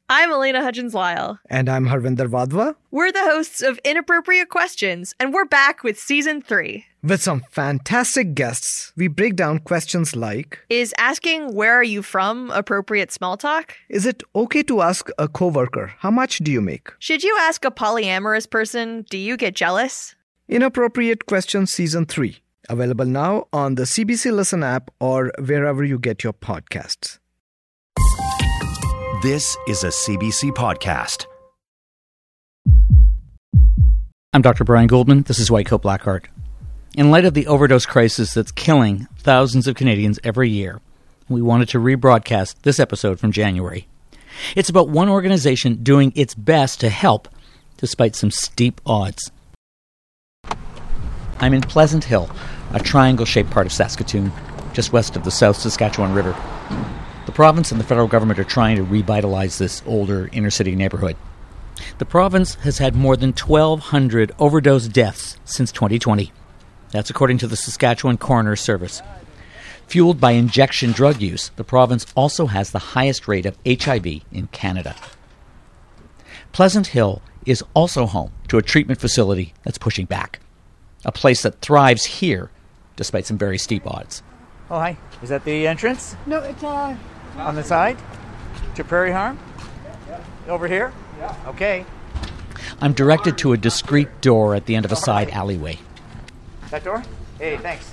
I'm Elena Hudgens-Lyle. And I'm Harvinder Wadhwa. We're the hosts of Inappropriate Questions, and we're back with Season 3. With some fantastic guests, we break down questions like... Is asking where are you from appropriate small talk? Is it okay to ask a coworker, how much do you make? Should you ask a polyamorous person, do you get jealous? Inappropriate Questions Season 3. Available now on the CBC Listen app or wherever you get your podcasts. This is a CBC podcast. I'm Dr. Brian Goldman. This is White Coat Black Heart. In light of the overdose crisis that's killing thousands of Canadians every year, we wanted to rebroadcast this episode from January. It's about one organization doing its best to help, despite some steep odds. I'm in Pleasant Hill, a triangle-shaped part of Saskatoon, just west of the South Saskatchewan River. The province and the federal government are trying to revitalize this older inner-city neighborhood. The province has had more than 1,200 overdose deaths since 2020. That's according to the Saskatchewan Coroner's Service. Fueled by injection drug use, the province also has the highest rate of HIV in Canada. Pleasant Hill is also home to a treatment facility that's pushing back. A place that thrives here, despite some very steep odds. Oh, hi. Is that the entrance? No, it's On the side? To Prairie Harm? Over here? Yeah. Okay. I'm directed to a discreet door at the end of a side alleyway. That door? Hey, thanks.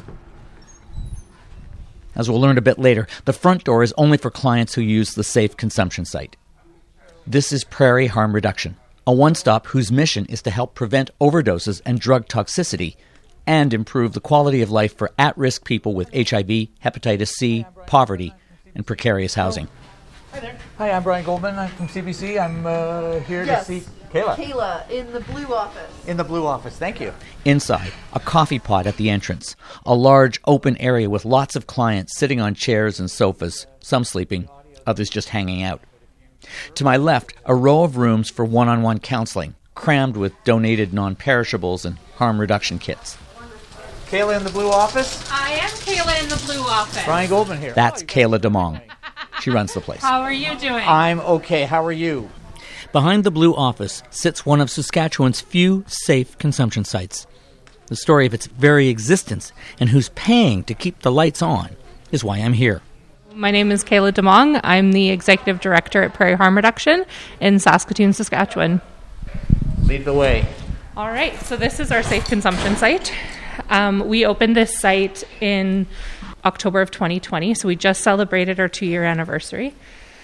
As we'll learn a bit later, the front door is only for clients who use the safe consumption site. This is Prairie Harm Reduction, a one-stop whose mission is to help prevent overdoses and drug toxicity and improve the quality of life for at-risk people with HIV, hepatitis C, poverty, and precarious housing. Hi there. Hi, I'm Brian Goldman. I'm from CBC. I'm here to see Kayla. Kayla in the blue office. In the blue office. Thank you. Inside, a coffee pot at the entrance, a large open area with lots of clients sitting on chairs and sofas, some sleeping, others just hanging out. To my left, a row of rooms for one-on-one counseling, crammed with donated non-perishables and harm reduction kits. Kayla in the blue office? I am Kayla in the blue office. Brian Goldman here. That's Kayla DeMong. She runs the place. How are you doing? I'm okay. How are you? Behind the blue office sits one of Saskatchewan's few safe consumption sites. The story of its very existence and who's paying to keep the lights on is why I'm here. My name is Kayla DeMong. I'm the Executive Director at Prairie Harm Reduction in Saskatoon, Saskatchewan. Lead the way. All right, so this is our safe consumption site. We opened this site in October of 2020, so we just celebrated our 2-year anniversary.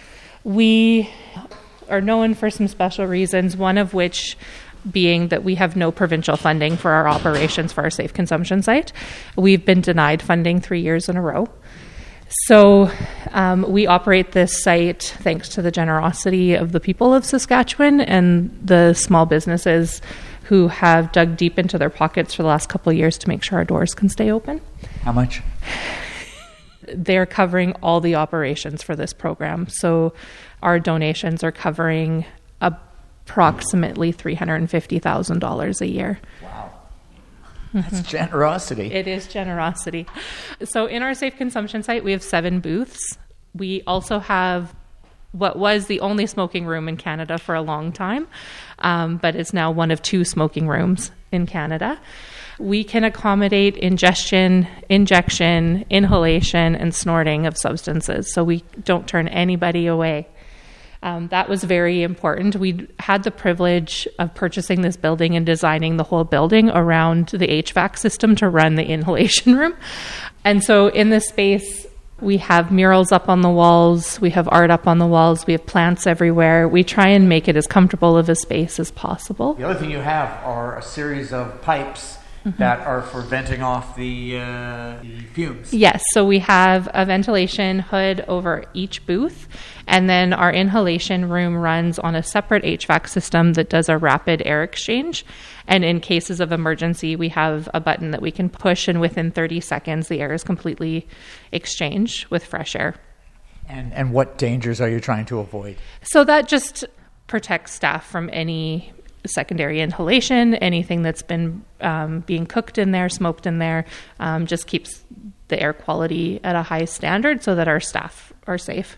We are known for some special reasons, one of which being that we have no provincial funding for our operations for our safe consumption site. We've been denied funding 3 years in a row. So we operate this site thanks to the generosity of the people of Saskatchewan and the small businesses who have dug deep into their pockets for the last couple of years to make sure our doors can stay open. How much? They're covering all the operations for this program. So our donations are covering approximately $350,000 a year. Wow. That's generosity. It is generosity. So in our safe consumption site, we have 7 booths. We also have what was the only smoking room in Canada for a long time, but is now one of 2 smoking rooms in Canada. We can accommodate ingestion, injection, inhalation, and snorting of substances, so we don't turn anybody away. That was very important. We had the privilege of purchasing this building and designing the whole building around the HVAC system to run the inhalation room. And so in this space, we have murals up on the walls, we have art up on the walls, we have plants everywhere. We try and make it as comfortable of a space as possible. The other thing you have are a series of pipes that are for venting off the fumes. Yes, so we have a ventilation hood over each booth, and then our inhalation room runs on a separate HVAC system that does a rapid air exchange. And in cases of emergency, we have a button that we can push, and within 30 seconds, the air is completely exchanged with fresh air. And what dangers are you trying to avoid? So that just protects staff from any secondary inhalation, anything that's been being cooked in there, smoked in there, just keeps the air quality at a high standard so that our staff are safe.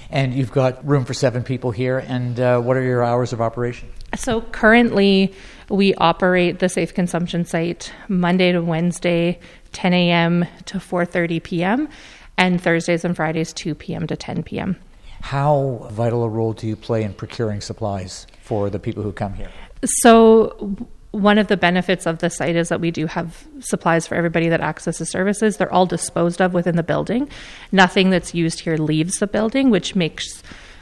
And you've got room for 7 people here. And what are your hours of operation? So currently we operate the Safe Consumption site Monday to Wednesday, 10 a.m. to 4:30 p.m., and Thursdays and Fridays, 2 p.m. to 10 p.m. How vital a role do you play in procuring supplies for the people who come here? So one of the benefits of the site is that we do have supplies for everybody that accesses services. They're all disposed of within the building. Nothing that's used here leaves the building, which makes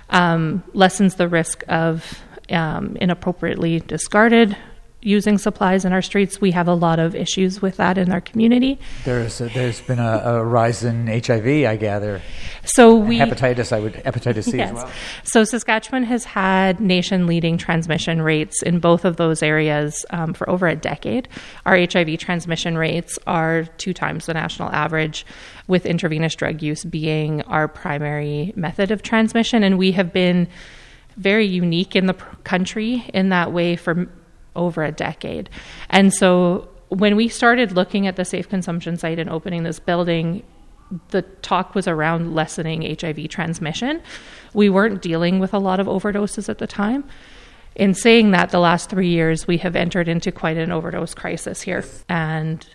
lessens the risk of inappropriately discarded using supplies in our streets. We have a lot of issues with that in our community. There's been a rise in HIV, I gather. So hepatitis C yes. as well. So Saskatchewan has had nation-leading transmission rates in both of those areas for over a decade. Our HIV transmission rates are 2 times the national average, with intravenous drug use being our primary method of transmission. And we have been very unique in the country in that way for over a decade. And so when we started looking at the Safe Consumption site and opening this building, the talk was around lessening HIV transmission. We weren't dealing with a lot of overdoses at the time. In saying that, the last 3 years, we have entered into quite an overdose crisis here. And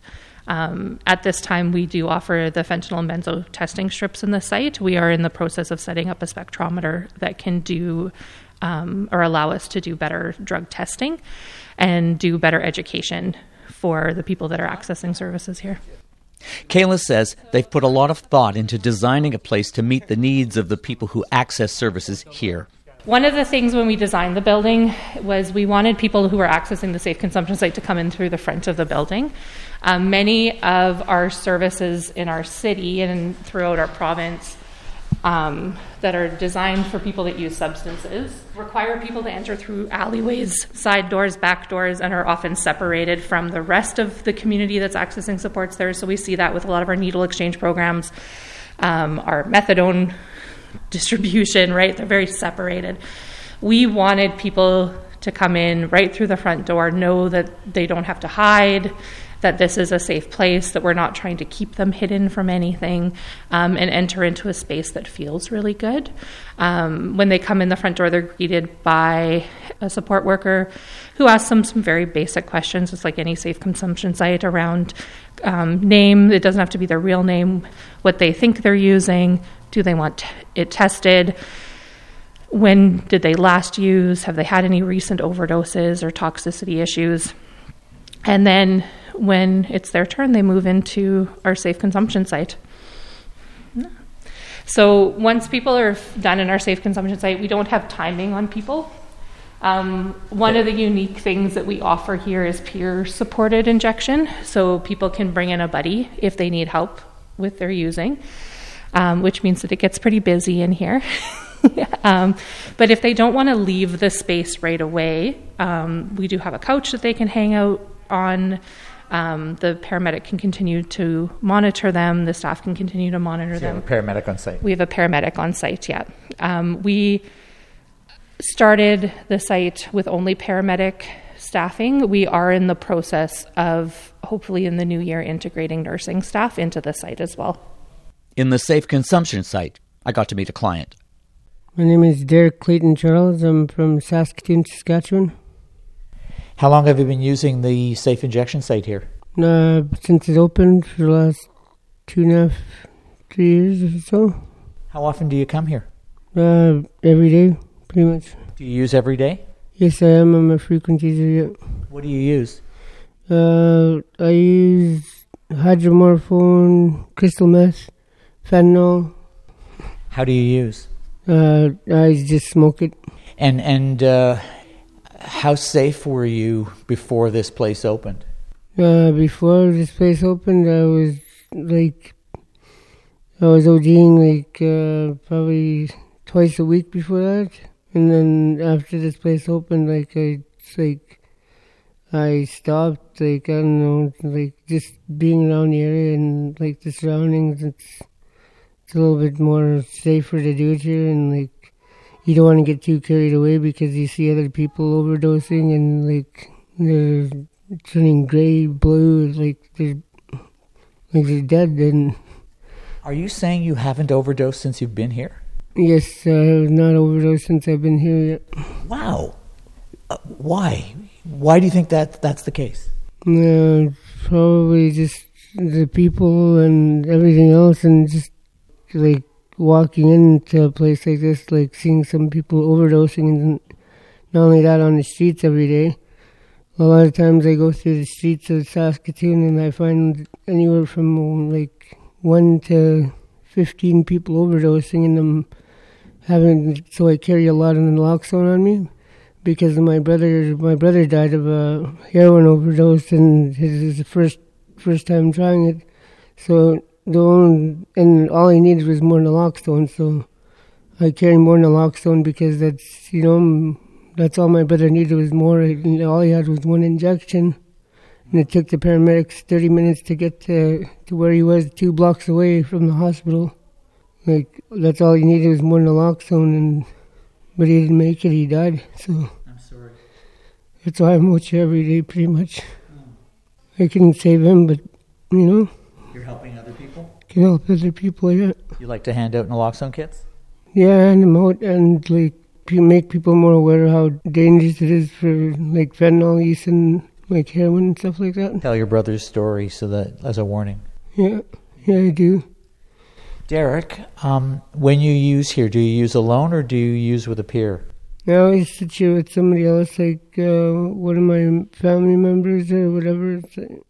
at this time, we do offer the fentanyl and benzo testing strips in the site. We are in the process of setting up a spectrometer that can do or allow us to do better drug testing and do better education for the people that are accessing services here. Kayla says they've put a lot of thought into designing a place to meet the needs of the people who access services here. One of the things when we designed the building was we wanted people who were accessing the Safe Consumption site to come in through the front of the building. Many of our services in our city and throughout our province that are designed for people that use substances require people to enter through alleyways, side doors, back doors, and are often separated from the rest of the community that's accessing supports there. So we see that with a lot of our needle exchange programs, our methadone distribution, right? They're very separated. We wanted people to come in right through the front door, know that they don't have to hide, that this is a safe place, that we're not trying to keep them hidden from anything, and enter into a space that feels really good. When they come in the front door, they're greeted by a support worker who asks them some very basic questions, just like any Safe Consumption site, around name. It doesn't have to be their real name, what they think they're using, do they want it tested, when did they last use, have they had any recent overdoses or toxicity issues. And then when it's their turn, they move into our Safe Consumption site. So once people are done in our Safe Consumption site, we don't have timing on people. One of the unique things that we offer here is peer-supported injection. So people can bring in a buddy if they need help with their using, which means that it gets pretty busy in here. But if they don't want to leave the space right away, we do have a couch that they can hang out on. The paramedic can continue to monitor them. The staff can continue to monitor them. You have a paramedic on site? We have a paramedic on site, yeah. We started the site with only paramedic staffing. We are in the process of, hopefully in the new year, integrating nursing staff into the site as well. In the Safe Consumption site, I got to meet a client. My name is Derek Clayton Charles. I'm from Saskatoon, Saskatchewan. How long have you been using the Safe Injection site here? Since it opened for the last 2.5, 3 years or so. How often do you come here? Every day, pretty much. Do you use every day? Yes, I am. I'm a frequent user, yeah. What do you use? I use hydromorphone, crystal meth, fentanyl. How do you use? I just smoke it. And how safe were you before this place opened? Before this place opened, I was ODing probably twice a week before that. And then after this place opened, I stopped, I don't know, just being around the area and the surroundings, it's a little bit more safer to do it here, and you don't want to get too carried away because you see other people overdosing and they're turning gray, blue, they're dead. And are you saying you haven't overdosed since you've been here? Yes, I have not overdosed since I've been here yet. Wow. Why? Why do you think that's the case? Probably just the people and everything else, and just like walking into a place like this, like seeing some people overdosing, and not only that, on the streets every day. A lot of times I go through the streets of Saskatoon and I find anywhere from like 1 to 15 people overdosing, and I'm so I carry a lot of naloxone on me because my brother died of a heroin overdose, and his the first time trying it. So all I needed was more naloxone, so I carry more naloxone because that's all my brother needed was more. All he had was one injection, and it took the paramedics 30 minutes to get to where he was 2 blocks away from the hospital. Like, that's all he needed was more naloxone, but he didn't make it, he died. So I'm sorry. That's why I'm out here every day, pretty much. I couldn't save him, but, You're helping other people? Can help other people, yeah. You like to hand out naloxone kits? Yeah, hand them out and, like, make people more aware of how dangerous it is for, like, fentanyl use and, like, heroin and stuff like that. Tell your brother's story so that as a warning. Yeah, I do. Derek, when you use here, do you use alone or do you use with a peer? I always sit here with somebody else, like one of my family members or whatever.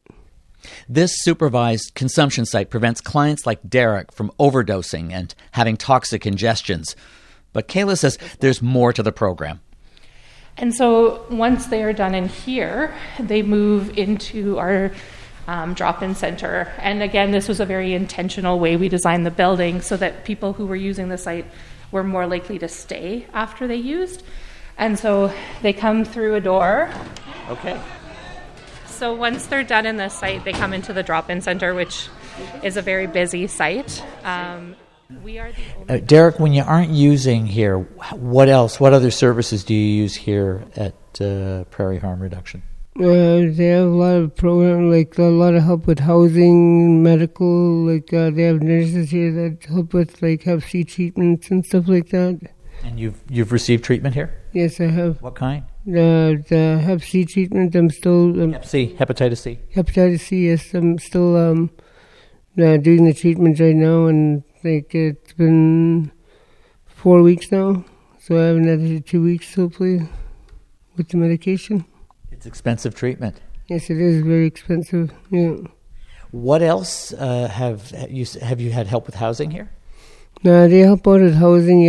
This supervised consumption site prevents clients like Derek from overdosing and having toxic ingestions. But Kayla says there's more to the program. And so once they are done in here, they move into our drop-in center. And again, this was a very intentional way we designed the building so that people who were using the site were more likely to stay after they used. And so they come through a door. Okay. So once they're done in this site, they come into the drop-in center, which is a very busy site. We are the only Derek, when you aren't using here, what else? What other services do you use here at Prairie Harm Reduction? They have a lot of programs, like a lot of help with housing, medical. Like they have nurses here that help with like Hep C treatments and stuff like that. And you've received treatment here? Yes, I have. What kind? The Hep C treatment. I'm still Hep C, hepatitis C. Hepatitis C. Yes, I'm still doing the treatment right now, and like it's been 4 weeks now, so I have another 2 weeks hopefully with the medication. It's expensive treatment. Yes, it is very expensive. Yeah. What else have you had help with housing here? They help out with housing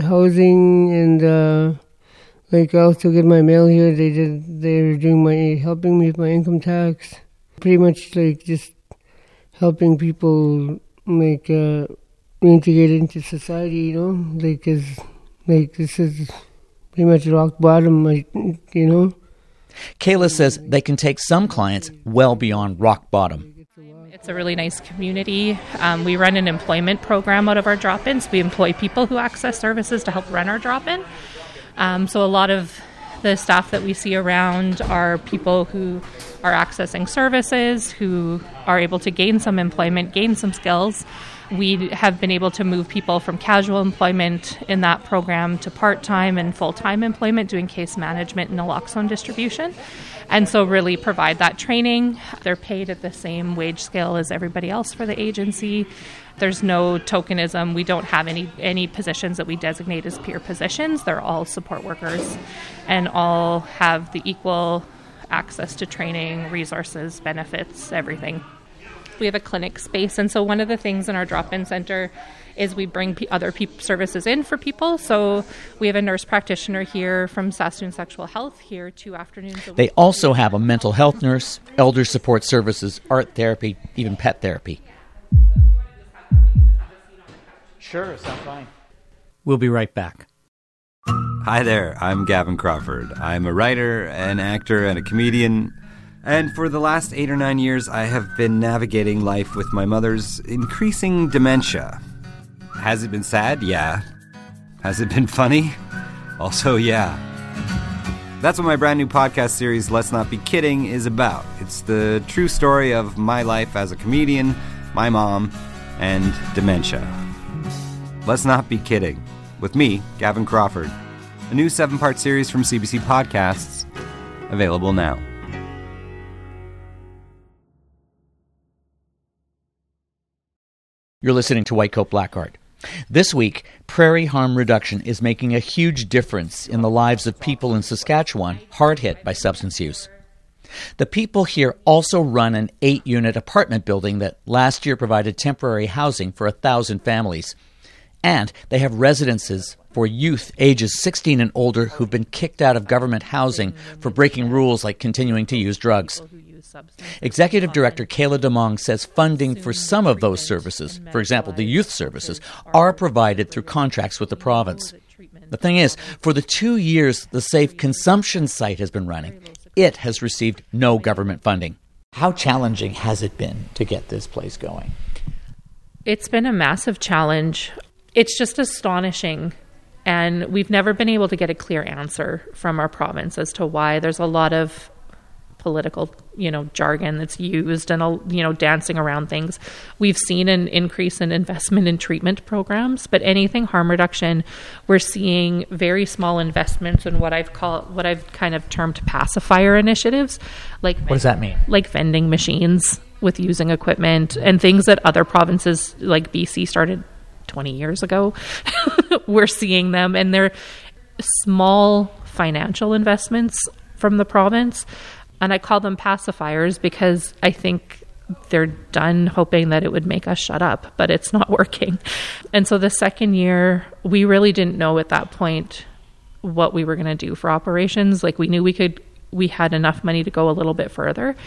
and like I also get my mail here. They're doing helping me with my income tax. Pretty much like just helping people like reintegrate into society. Like 'cause like this is pretty much rock bottom. Kayla says they can take some clients well beyond rock bottom. It's a really nice community. We run an employment program out of our drop-ins. We employ people who access services to help run our drop-in. So a lot of the staff that we see around are people who are accessing services, who are able to gain some employment, gain some skills. We have been able to move people from casual employment in that program to part-time and full-time employment doing case management and naloxone distribution. And so really provide that training. They're paid at the same wage scale as everybody else for the agency. There's no tokenism. We don't have any positions that we designate as peer positions. They're all support workers and all have the equal access to training, resources, benefits, everything. We have a clinic space, and so one of the things in our drop-in center is we bring other services in for people. So we have a nurse practitioner here from Saskatoon Sexual Health here 2 afternoons a week. They also have a mental health nurse, elder support services, art therapy, even pet therapy. Sure, sounds fine. We'll be right back. Hi there, I'm Gavin Crawford. I'm a writer, an actor, and a comedian. And for the last 8 or 9 years, I have been navigating life with my mother's increasing dementia. Has it been sad? Yeah. Has it been funny? Also, yeah. That's what my brand new podcast series, Let's Not Be Kidding, is about. It's the true story of my life as a comedian, my mom, and dementia. Let's not be kidding. with me, Gavin Crawford. A new 7-part series from CBC Podcasts, available now. You're listening to White Coat Black Art. This week, prairie harm reduction is making a huge difference in the lives of people in Saskatchewan hard hit by substance use. The people here also run an 8-unit apartment building that last year provided temporary housing for 1,000 families. And they have residences for youth ages 16 and older who've been kicked out of government housing for breaking rules like continuing to use drugs. Executive Director Kayla DeMong says funding for some of those services, for example, the youth services, are provided through contracts with the province. The thing is, for the 2 years the Safe Consumption site has been running, it has received no government funding. How challenging has it been to get this place going? It's been a massive challenge. It's just astonishing. And we've never been able to get a clear answer from our province as to why. There's a lot of political, jargon that's used and, dancing around things. We've seen an increase in investment in treatment programs, but anything harm reduction, we're seeing very small investments in what I've kind of termed pacifier initiatives. Like, what does that mean? Like vending machines with using equipment and things that other provinces like BC started 20 years ago. We're seeing them, and they're small financial investments from the province. And I call them pacifiers because I think they're done hoping that it would make us shut up, but it's not working. And so the second year, we really didn't know at that point what we were going to do for operations. Like, we knew we had enough money to go a little bit further.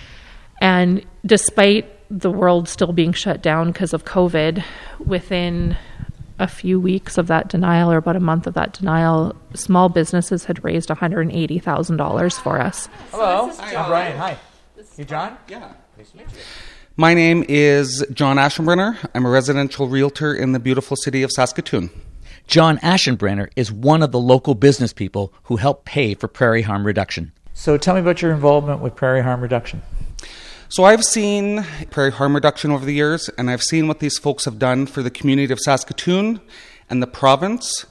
And despite the world still being shut down because of COVID, within a few weeks of that denial, or about a month of that denial, small businesses had raised $180,000 for us. Hello, I'm Brian. Hi. You John? Yeah. Nice to meet you. My name is John Aschenbrenner. I'm a residential realtor in the beautiful city of Saskatoon. John Aschenbrenner is one of the local business people who helped pay for prairie harm reduction. So tell me about your involvement with prairie harm reduction. So I've seen prairie harm reduction over the years, and I've seen what these folks have done for the community of Saskatoon and the province.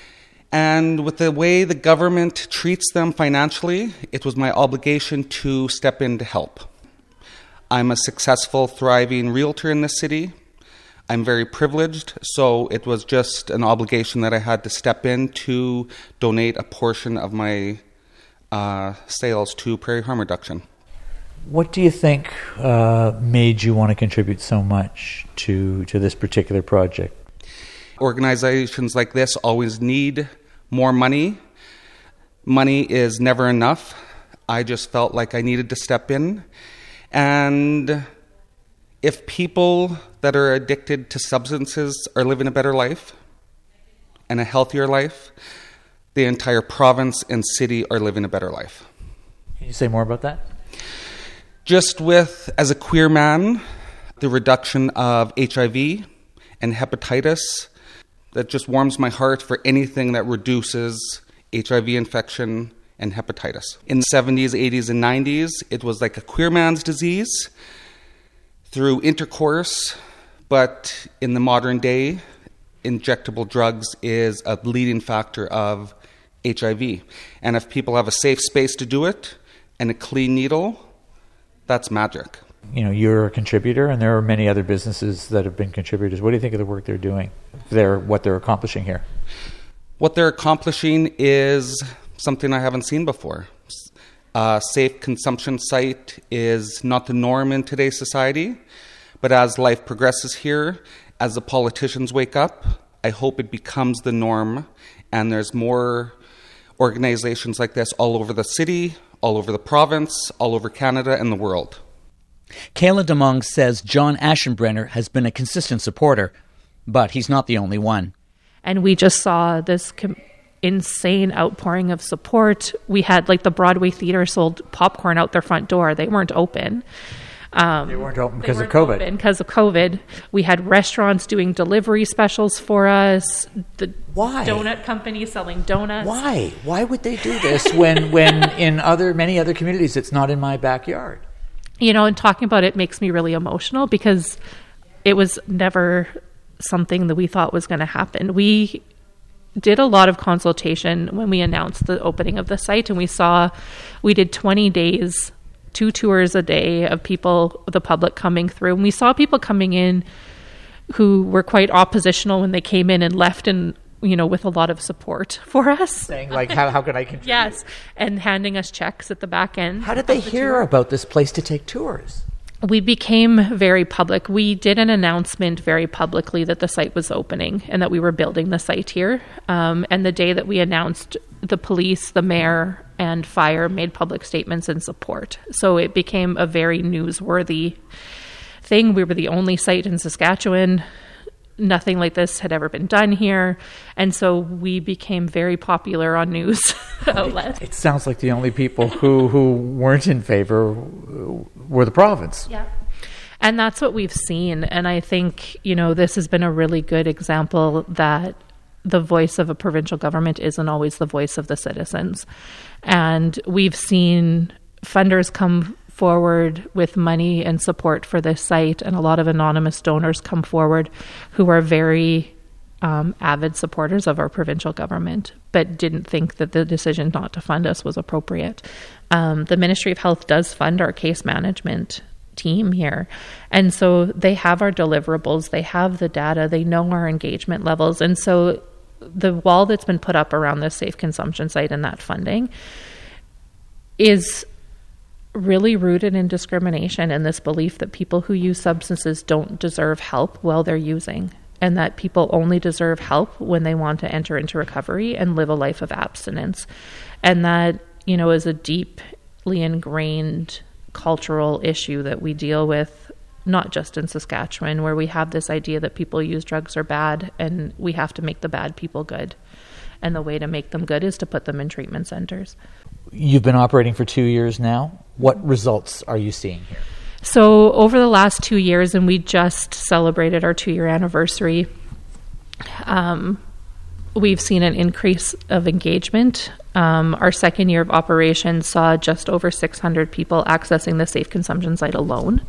And with the way the government treats them financially, it was my obligation to step in to help. I'm a successful, thriving realtor in this city. I'm very privileged, so it was just an obligation that I had to step in to donate a portion of my sales to prairie harm reduction. What do you think made you want to contribute so much to this particular project? Organizations like this always need more money. Money is never enough. I just felt like I needed to step in. And if people that are addicted to substances are living a better life and a healthier life, the entire province and city are living a better life. Can you say more about that? Just with, as a queer man, the reduction of HIV and hepatitis, that just warms my heart for anything that reduces HIV infection and hepatitis. In the 70s, 80s, and 90s, it was like a queer man's disease through intercourse, but in the modern day, injectable drugs is a leading factor of HIV. And if people have a safe space to do it and a clean needle, that's magic. You're a contributor, and there are many other businesses that have been contributors. What do you think of the work they're doing, what they're accomplishing here? What they're accomplishing is something I haven't seen before. A safe consumption site is not the norm in today's society, but as life progresses here, as the politicians wake up, I hope it becomes the norm, and there's more organizations like this all over the city, all over the province, all over Canada and the world. Kayla DeMong says John Aschenbrenner has been a consistent supporter, but he's not the only one. And we just saw this insane outpouring of support. We had, the Broadway Theatre sold popcorn out their front door. They weren't open. They weren't open because of COVID. Because of COVID. We had restaurants doing delivery specials for us. Why? Donut companies selling donuts. Why? Why would they do this when in many other communities it's not in my backyard? And talking about it makes me really emotional because it was never something that we thought was going to happen. We did a lot of consultation when we announced the opening of the site, and we did 20 days, 2 tours a day of people, the public coming through. And we saw people coming in who were quite oppositional when they came in and left, and with a lot of support for us. Saying, like, how can I contribute? Yes, and handing us checks at the back end. How did they hear about this place to take tours? We became very public. We did an announcement very publicly that the site was opening and that we were building the site here. And the day that we announced, the police, the mayor, and fire made public statements in support. So it became a very newsworthy thing. We were the only site in Saskatchewan. Nothing like this had ever been done here. And so we became very popular on news outlets. It sounds like the only people who weren't in favor were the province. Yeah. And that's what we've seen. And I think, this has been a really good example that the voice of a provincial government isn't always the voice of the citizens. And we've seen funders come forward with money and support for this site, and a lot of anonymous donors come forward who are very avid supporters of our provincial government, but didn't think that the decision not to fund us was appropriate. The Ministry of Health does fund our case management team here, and so they have our deliverables, they have the data, they know our engagement levels, and so the wall that's been put up around this safe consumption site and that funding is really rooted in discrimination and this belief that people who use substances don't deserve help while they're using, and that people only deserve help when they want to enter into recovery and live a life of abstinence. And that, is a deeply ingrained cultural issue that we deal with, not just in Saskatchewan, where we have this idea that people who use drugs are bad and we have to make the bad people good. And the way to make them good is to put them in treatment centers. You've been operating for 2 years now. What results are you seeing here? So over the last 2 years, and we just celebrated our 2-year anniversary, we've seen an increase of engagement. Our second year of operation saw just over 600 people accessing the safe consumption site alone.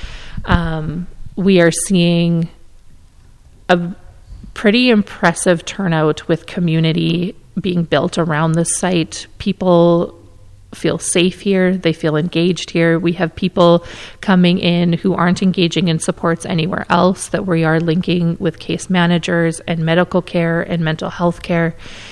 We are seeing a pretty impressive turnout with community being built around the site. People feel safe here. They feel engaged here. We have people coming in who aren't engaging in supports anywhere else that we are linking with case managers and medical care and mental health care,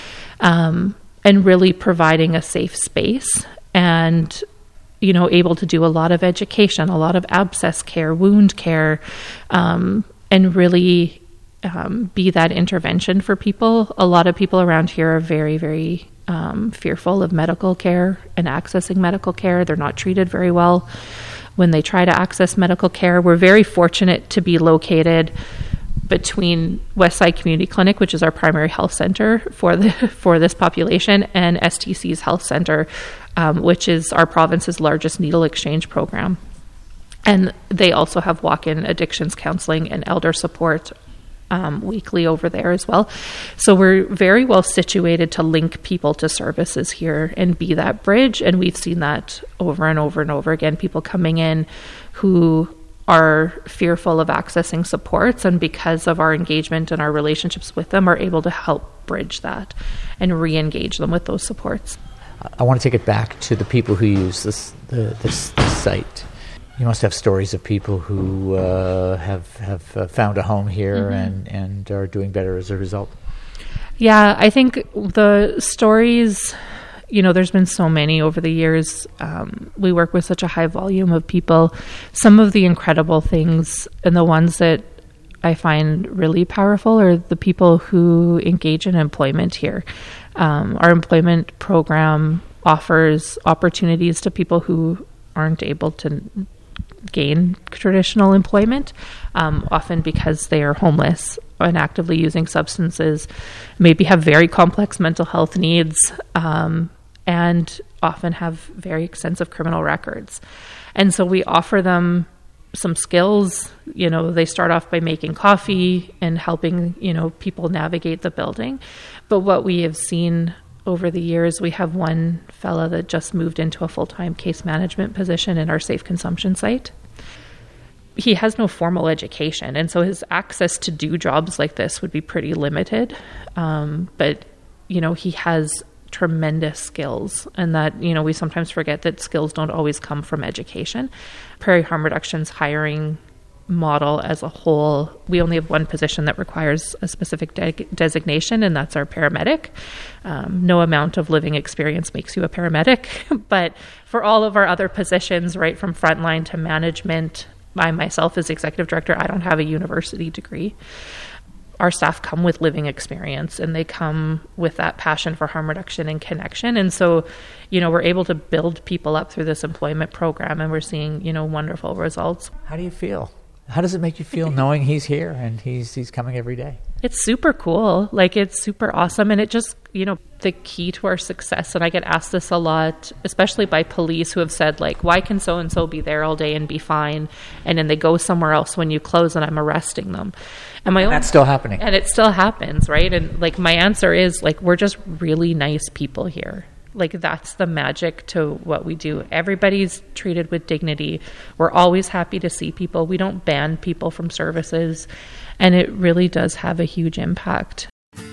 and really providing a safe space and, able to do a lot of education, a lot of abscess care, wound care, and really be that intervention for people. A lot of people around here are very, very fearful of medical care and accessing medical care. They're not treated very well when they try to access medical care. We're very fortunate to be located between Westside Community Clinic, which is our primary health center for this population, and STC's health center, which is our province's largest needle exchange program. And they also have walk-in addictions counseling and elder support weekly over there as well. So we're very well situated to link people to services here and be that bridge. And we've seen that over and over and over again, people coming in who are fearful of accessing supports, and because of our engagement and our relationships with them, are able to help bridge that and re-engage them with those supports. I want to take it back to the people who use this site. You must have stories of people who have found a home here and are doing better as a result. Yeah, I think the stories, there's been so many over the years. We work with such a high volume of people. Some of the incredible things and the ones that I find really powerful are the people who engage in employment here. Our employment program offers opportunities to people who aren't able to gain traditional employment, often because they are homeless and actively using substances, maybe have very complex mental health needs, and often have very extensive criminal records. And so we offer them some skills. They start off by making coffee and helping, people navigate the building. But what we have seen over the years, we have one fella that just moved into a full-time case management position in our safe consumption site. he has no formal education, and so his access to do jobs like this would be pretty limited. But, he has tremendous skills, and that, we sometimes forget that skills don't always come from education. Prairie Harm Reduction's hiring model as a whole, we only have one position that requires a specific designation, and that's our paramedic. No amount of living experience makes you a paramedic, but for all of our other positions, right from frontline to management, I myself as executive director, I don't have a university degree. Our staff come with living experience, and they come with that passion for harm reduction and connection. And so, we're able to build people up through this employment program, and we're seeing, wonderful results. How do you feel? How does it make you feel knowing he's here and he's coming every day? It's super cool. It's super awesome. And it just, the key to our success, and I get asked this a lot, especially by police who have said, why can so-and-so be there all day and be fine, and then they go somewhere else when you close and I'm arresting them. And that's still happening. And it still happens, right? And my answer is we're just really nice people here. That's the magic to what we do. Everybody's treated with dignity. We're always happy to see people. We don't ban people from services. And it really does have a huge impact.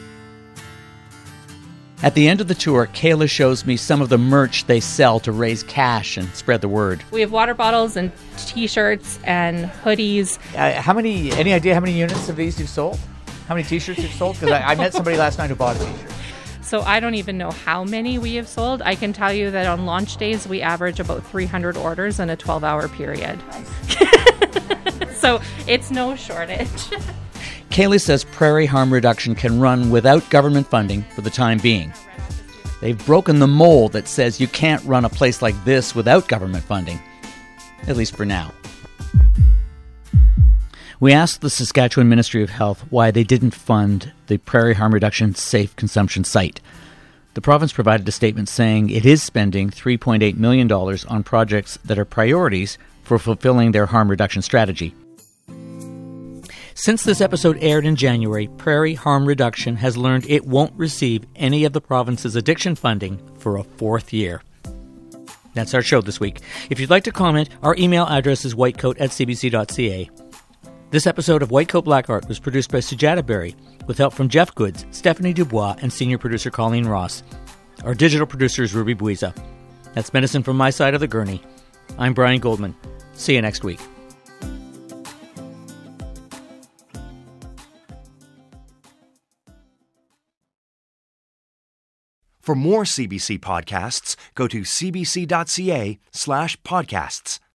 At the end of the tour, Kayla shows me some of the merch they sell to raise cash and spread the word. We have water bottles and T-shirts and hoodies. Any idea how many units of these you've sold? How many T-shirts you've sold? Because I met somebody last night who bought a T-shirt. So I don't even know how many we have sold. I can tell you that on launch days, we average about 300 orders in a 12-hour period. Nice. So it's no shortage. Kaylee says Prairie Harm Reduction can run without government funding for the time being. They've broken the mold that says you can't run a place like this without government funding, at least for now. We asked the Saskatchewan Ministry of Health why they didn't fund the Prairie Harm Reduction Safe Consumption Site. The province provided a statement saying it is spending $3.8 million on projects that are priorities for fulfilling their harm reduction strategy. Since this episode aired in January, Prairie Harm Reduction has learned it won't receive any of the province's addiction funding for a fourth year. That's our show this week. If you'd like to comment, our email address is whitecoat@cbc.ca. This episode of White Coat Black Art was produced by Sujata Berry, with help from Jeff Goods, Stephanie Dubois, and senior producer Colleen Ross. Our digital producer is Ruby Buiza. That's medicine from my side of the gurney. I'm Brian Goldman. See you next week. For more CBC podcasts, go to cbc.ca/podcasts.